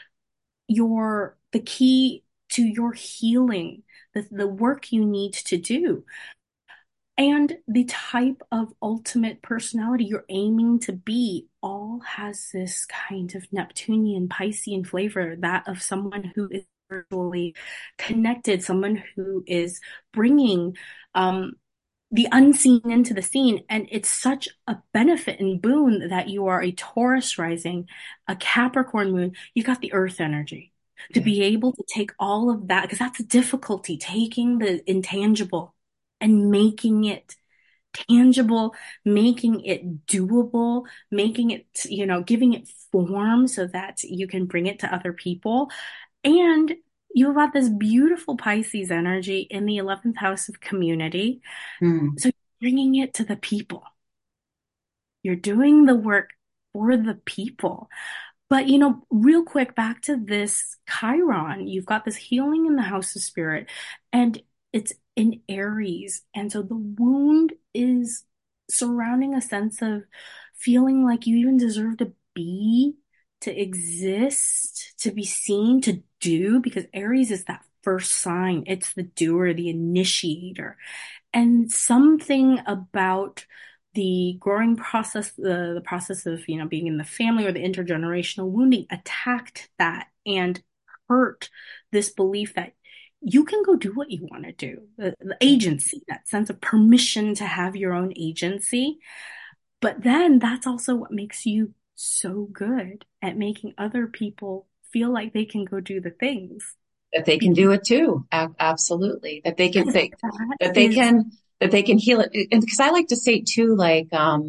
Speaker 2: the key to your healing, the work you need to do, and the type of ultimate personality you're aiming to be all has this kind of Neptunian Piscean flavor, that of someone who is spiritually connected, someone who is bringing the unseen into the seen. And it's such a benefit and boon that you are a Taurus rising, a Capricorn moon. You got the earth energy to
Speaker 1: Yeah.
Speaker 2: be able to take all of that, because that's the difficulty, taking the intangible and making it tangible, making it doable, making it, giving it form so that you can bring it to other people. And you've got this beautiful Pisces energy in the 11th house of community.
Speaker 1: Hmm.
Speaker 2: So you're bringing it to the people. You're doing the work for the people. But, real quick, back to this Chiron, you've got this healing in the house of spirit, and it's in Aries. And so the wound is surrounding a sense of feeling like you even deserve to be, to exist, to be seen, to do, because Aries is that first sign. It's the doer, the initiator. And something about the growing process, the process of, being in the family or the intergenerational wounding attacked that and hurt this belief that you can go do what you want to do. The agency, that sense of permission to have your own agency. But then that's also what makes you so good at making other people feel like they can go do the things.
Speaker 1: That they can
Speaker 2: Because
Speaker 1: do it too. Absolutely. That
Speaker 2: that
Speaker 1: they
Speaker 2: is,
Speaker 1: can, that they can heal it. And because I like to say too, like,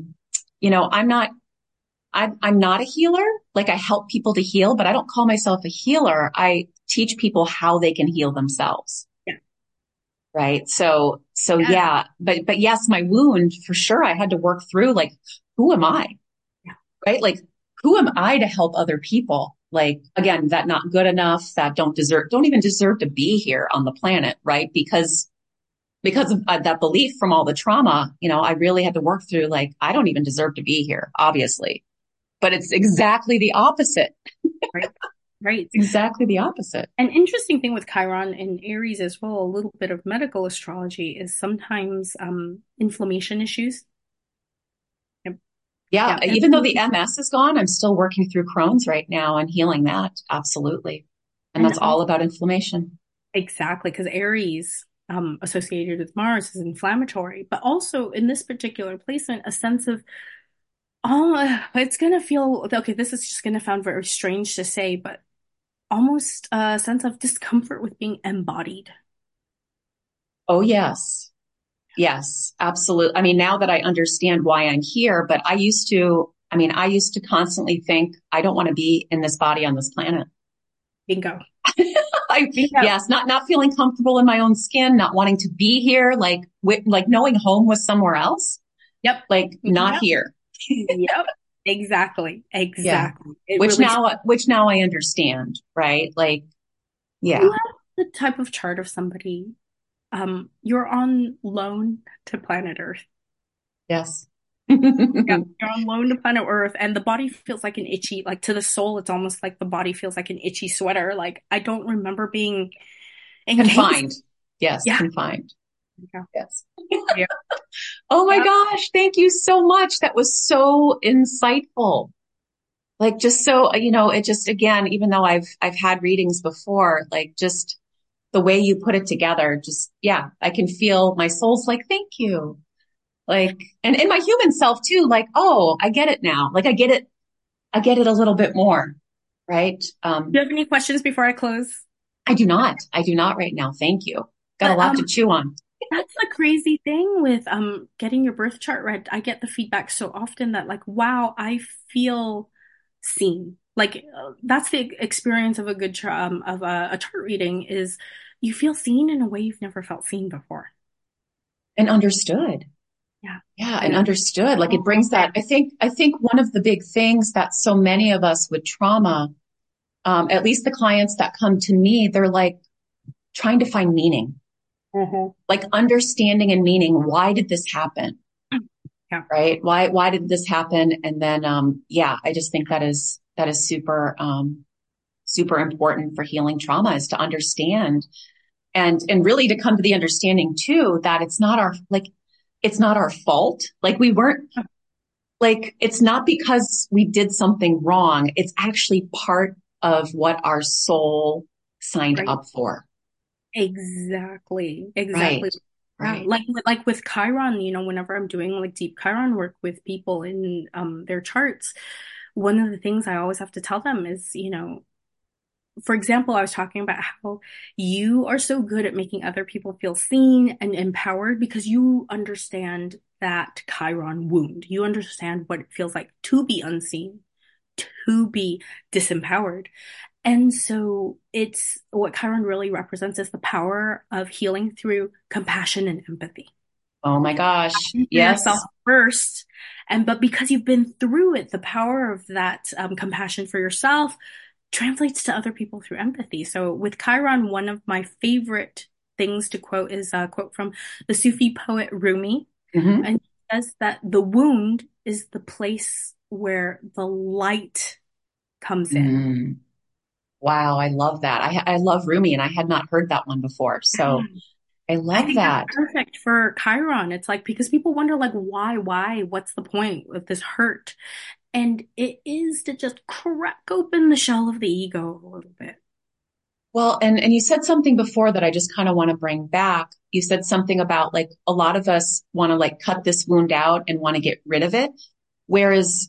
Speaker 1: I'm not a healer. Like I help people to heal, but I don't call myself a healer. I teach people how they can heal themselves.
Speaker 2: yeah,
Speaker 1: Right. So
Speaker 2: yeah,
Speaker 1: yeah, but yes, my wound for sure. I had to work through like, who am I?
Speaker 2: yeah,
Speaker 1: Right. Like, who am I to help other people? Like, again, that not good enough, that don't even deserve to be here on the planet. Right. Because of that belief from all the trauma, I really had to work through like, I don't even deserve to be here, obviously, but it's exactly the opposite.
Speaker 2: right, right.
Speaker 1: Exactly the opposite.
Speaker 2: An interesting thing with Chiron and Aries as well, a little bit of medical astrology, is sometimes inflammation issues. Yep.
Speaker 1: Yeah.
Speaker 2: Yeah,
Speaker 1: Even though the MS is gone, I'm still working through Crohn's right now and healing that. Absolutely. And
Speaker 2: and
Speaker 1: that's all
Speaker 2: also
Speaker 1: about inflammation.
Speaker 2: exactly, because Aries associated with Mars is inflammatory, but also in this particular placement, a sense of, oh, it's gonna feel okay. This is just gonna sound very strange to say, but almost a sense of discomfort with being embodied.
Speaker 1: Oh, yes. Yes, absolutely. I mean, now that I understand why I'm here, but I used to constantly think, I don't want to be in this body on this planet.
Speaker 2: Bingo.
Speaker 1: I,
Speaker 2: Bingo.
Speaker 1: yes, not feeling comfortable in my own skin, not wanting to be here, like knowing home was somewhere else,
Speaker 2: Yep.
Speaker 1: like not
Speaker 2: Yep.
Speaker 1: here.
Speaker 2: Yep. Exactly.
Speaker 1: Yeah.
Speaker 2: Exactly. It really
Speaker 1: Which now I understand, right? Like,
Speaker 2: you
Speaker 1: yeah.
Speaker 2: have the type of chart of somebody, you're on loan to planet Earth.
Speaker 1: Yes.
Speaker 2: Yeah, you're on lone planet Earth, and the body feels like an itchy, like to the soul, it's almost like the body feels like an itchy sweater. Like I don't remember being encased.
Speaker 1: Confined. Yes,
Speaker 2: Yeah,
Speaker 1: confined.
Speaker 2: yeah,
Speaker 1: Yes.
Speaker 2: yeah.
Speaker 1: Oh my
Speaker 2: Yeah.
Speaker 1: gosh, thank you so much. That was so insightful. Like just so, it just again, even though I've had readings before, like just the way you put it together, just yeah, I can feel my soul's like, thank you. Like, and in my human self too, like, oh, I get it now. Like I get it a little bit more, right?
Speaker 2: Do you have any questions before I close?
Speaker 1: I do not. I do not right now. Thank you. Got a
Speaker 2: But
Speaker 1: lot to chew on.
Speaker 2: that's the crazy thing with getting your birth chart read. I get the feedback so often that like, wow, I feel seen. Like that's the experience of a good of a chart reading is you feel seen in a way you've never felt seen before.
Speaker 1: And understood.
Speaker 2: Yeah.
Speaker 1: Yeah, and
Speaker 2: And
Speaker 1: understood. Like it brings that. I think one of the big things that so many of us with trauma, at least the clients that come to me, they're like trying to find meaning,
Speaker 2: Mhm.
Speaker 1: like understanding and meaning. Why did this happen?
Speaker 2: Yeah.
Speaker 1: Right? Why did this happen? And then, yeah, I just think that is super, super important for healing trauma is to understand and really to come to the understanding too that it's not our fault. Like we weren't like, it's not because we did something wrong. It's actually part of what our soul signed
Speaker 2: Right.
Speaker 1: up for.
Speaker 2: Exactly. Exactly.
Speaker 1: Right.
Speaker 2: Yeah.
Speaker 1: Right.
Speaker 2: Like with Chiron, whenever I'm doing like deep Chiron work with people in their charts, one of the things I always have to tell them is, for example, I was talking about how you are so good at making other people feel seen and empowered because you understand that Chiron wound. You understand what it feels like to be unseen, to be disempowered. And so it's what Chiron really represents is the power of healing through compassion and empathy.
Speaker 1: Oh my gosh.
Speaker 2: For
Speaker 1: Yes.
Speaker 2: yourself first. But because you've been through it, the power of that compassion for yourself translates to other people through empathy. So with Chiron, one of my favorite things to quote is a quote from the Sufi poet Rumi.
Speaker 1: Hmm.
Speaker 2: And he says that the wound is the place where the light comes in.
Speaker 1: Mm. Wow. I love that. I love Rumi and I had not heard that one before. So I
Speaker 2: I
Speaker 1: love
Speaker 2: think that's
Speaker 1: that.
Speaker 2: perfect for Chiron. It's like because people wonder like why, what's the point of this hurt? And it is to just crack open the shell of the ego a little bit.
Speaker 1: Well, and you said something before that I just kind of want to bring back. You said something about like a lot of us want to like cut this wound out and want to get rid of it. Whereas,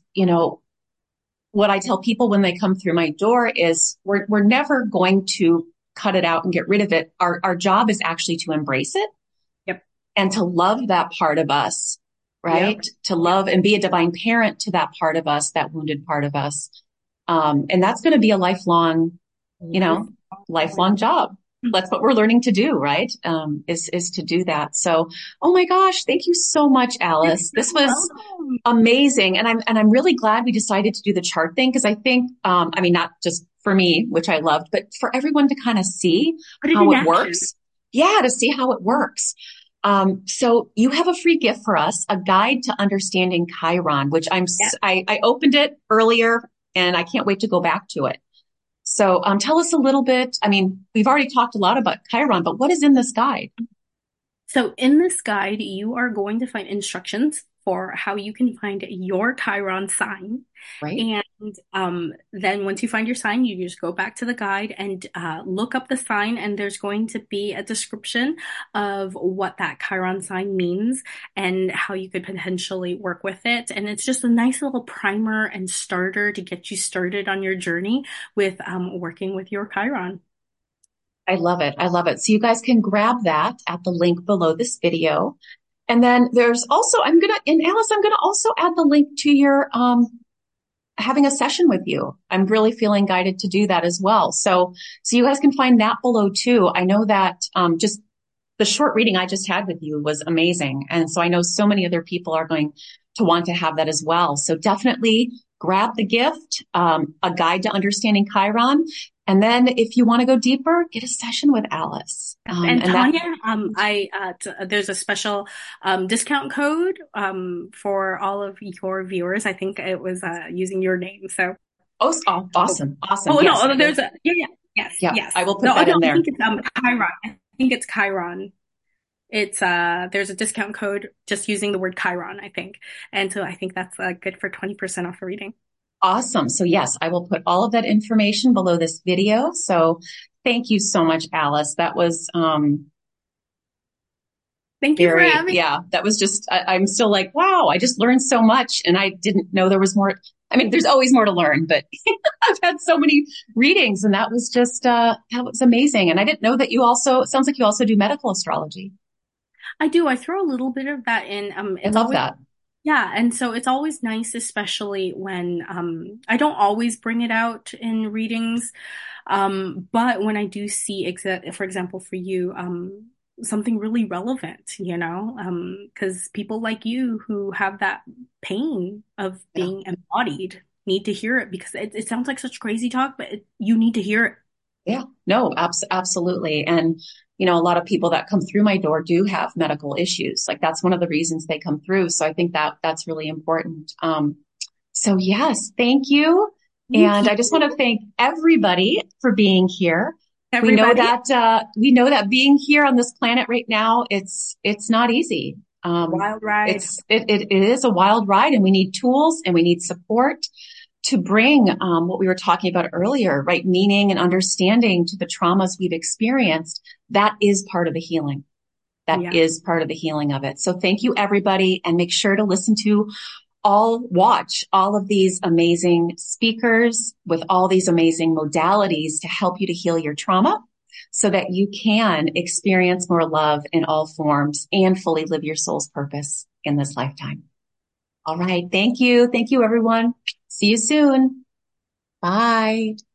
Speaker 1: what I tell people when they come through my door is we're never going to cut it out and get rid of it. Our job is actually to embrace it
Speaker 2: Yep.
Speaker 1: and to love that part of us,
Speaker 2: Yep.
Speaker 1: right? To love and be a divine parent to that part of us, that wounded part of us. And that's going to be a lifelong, you
Speaker 2: Life.
Speaker 1: know, lifelong job. That's what we're learning to do, right? Is to do that. So, oh my gosh, thank you so much,
Speaker 2: You're
Speaker 1: Alice. This
Speaker 2: so
Speaker 1: was
Speaker 2: welcome.
Speaker 1: amazing. And I'm really glad we decided to do the chart thing because I think, I mean, not just for me, which I loved, but for everyone to kind of see
Speaker 2: Put it
Speaker 1: how
Speaker 2: in
Speaker 1: it
Speaker 2: action.
Speaker 1: works. Yeah, to see how it works. So you have a free gift for us, a guide to understanding Chiron, which
Speaker 2: Yeah.
Speaker 1: I opened it earlier and I can't wait to go back to it. So, tell us a little bit. I mean, we've already talked a lot about Chiron, but what is in this guide?
Speaker 2: So in this guide, you are going to find instructions for how you can find your Chiron sign.
Speaker 1: Right?
Speaker 2: And then once you find your sign, you just go back to the guide and look up the sign, and there's going to be a description of what that Chiron sign means and how you could potentially work with it. And it's just a nice little primer and starter to get you started on your journey with working with your Chiron.
Speaker 1: I love it. I love it. So you guys can grab that at the link below this video. And then there's also, and Alice, I'm gonna also add the link to your having a session with you. I'm really feeling guided to do that as well. So you guys can find that below too. I know that just the short reading I just had with you was amazing. And so I know so many other people are going to want to have that as well. So definitely grab the gift, A Guide to Understanding Chiron. And then if you want to go deeper, get a session with Alice.
Speaker 2: And Tanya, there's a special discount code for all of your viewers. I think it was using your name. So
Speaker 1: awesome.
Speaker 2: Oh
Speaker 1: Yes,
Speaker 2: no, there's a yes.
Speaker 1: I will put that in there.
Speaker 2: I think it's Chiron. I think it's Chiron. It's there's a discount code just using the word Chiron, I think. And so I think that's good for 20% off a reading.
Speaker 1: Awesome. So yes, I will put all of that information below this video. So thank you so much, Alice. That was
Speaker 2: thank you for having me.
Speaker 1: Yeah, that was just, I'm still like, wow, I just learned so much and I didn't know there was more. I mean, there's always more to learn, but I've had so many readings and that was just, that was amazing. And I didn't know that it sounds like you also do medical astrology.
Speaker 2: I do. I throw a little bit of that in.
Speaker 1: I love that.
Speaker 2: Yeah, and so it's always nice, especially when I don't always bring it out in readings, but when I do see, for example, for you, something really relevant, because people like you who have that pain of being embodied need to hear it because it sounds like such crazy talk, but you need to hear it.
Speaker 1: Yeah, no, absolutely. And, a lot of people that come through my door do have medical issues. Like that's one of the reasons they come through. So I think that that's really important. So yes, thank you. And I just want to thank everybody for being here.
Speaker 2: Everybody.
Speaker 1: We know that being here on this planet right now, it's not easy.
Speaker 2: Wild ride.
Speaker 1: It is a wild ride and we need tools and we need support to bring what we were talking about earlier, right? Meaning and understanding to the traumas we've experienced. That is part of the healing. That is part of the healing of it. So thank you, everybody. And make sure to watch all of these amazing speakers with all these amazing modalities to help you to heal your trauma so that you can experience more love in all forms and fully live your soul's purpose in this lifetime. All right. Thank you. Thank you, everyone. See you soon. Bye.